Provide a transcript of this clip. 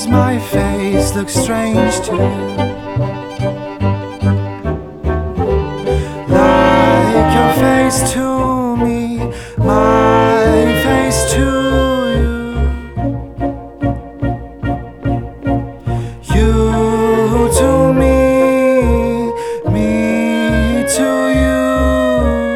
Does my face look strange to you? Like your face to